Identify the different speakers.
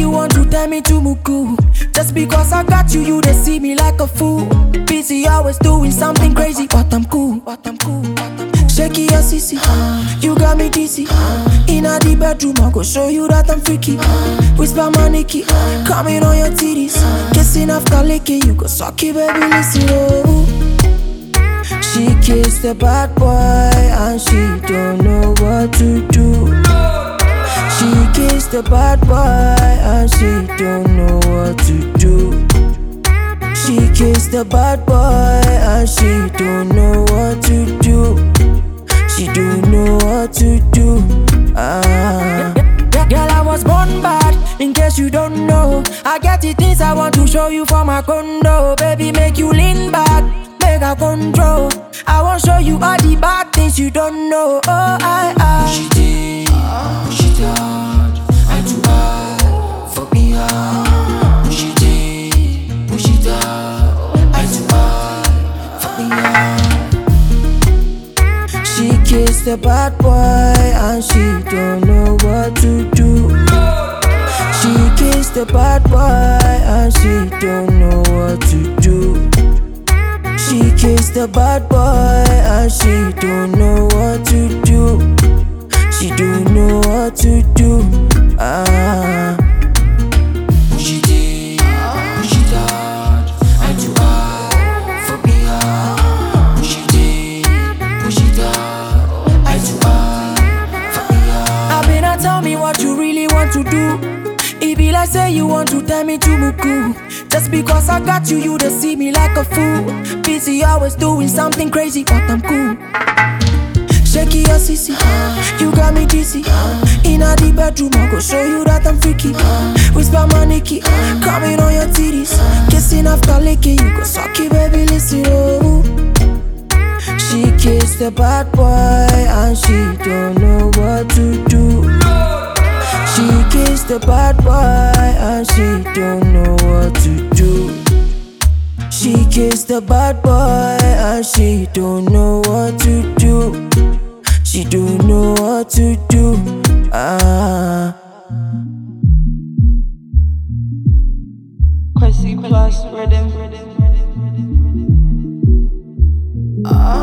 Speaker 1: you want to tell me to muku. Just because I got you, you they see me like a fool. Busy always doing something crazy, but I'm cool. Shaky your sissy, you got me dizzy. In the bedroom, I go show you that I'm freaky. Whisper my Nicky, coming on your titties. Kissing after licking, you go suck it, baby, listen, oh. She kissed the bad boy and she don't know what to do. She kissed the bad boy and she don't know what to do. She kissed the bad boy and she don't know what to do. She don't know what to do. Girl, I was born bad, in case you don't know. I get the things I want to show you from my condo. Baby, make you lean back, make a control. I won't show you all the bad things you don't know. Oh, push it in, push it out. I too hard, fuck me hard. Push it in, push it out. I too hard, fuck me hard. She kissed the bad boy and she don't know what to do. She kissed the bad boy and she don't know what to do. She kissed the bad boy and she don't know what to do. She don't know what to do. Push it in, push it out. I too hard, fuck me hard. Push it in, push it out. I too hard, fuck me hard. I better tell me what you really want to do. It be like say you want to tell me to muku. Just because I got you, you they see me like a fool. Busy always doing something crazy, but I'm cool. Shaky your sissy, you got me dizzy. In the bedroom, I go show you that I'm freaky. Whisper my Nicky, coming on your titties. Kissing after licking, you go suck it, baby, listen, oh. She kissed the bad boy and she don't know what to do. She kissed the bad boy and she don't know what to do. She kissed the bad boy and she don't know what to do. She don't know what to do.
Speaker 2: Quincy plus rhythm.